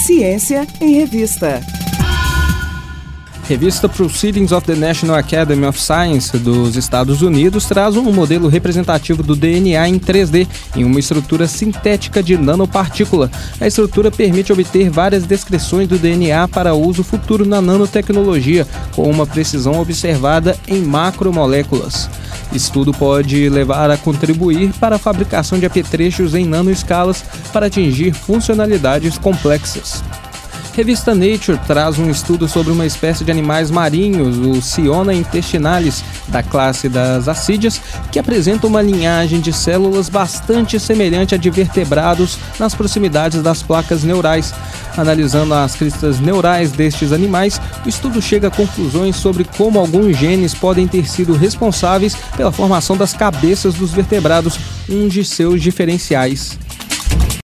Ciência em Revista. Revista Proceedings of the National Academy of Science dos Estados Unidos traz um modelo representativo do DNA em 3D, em uma estrutura sintética de nanopartícula. A estrutura permite obter várias descrições do DNA para uso futuro na nanotecnologia, com uma precisão observada em macromoléculas. Estudo pode levar a contribuir para a fabricação de apetrechos em nanoescalas para atingir funcionalidades complexas. Revista Nature traz um estudo sobre uma espécie de animais marinhos, o Ciona intestinalis, da classe das acídeas, que apresenta uma linhagem de células bastante semelhante à de vertebrados nas proximidades das placas neurais. Analisando as cristas neurais destes animais, o estudo chega a conclusões sobre como alguns genes podem ter sido responsáveis pela formação das cabeças dos vertebrados, um de seus diferenciais.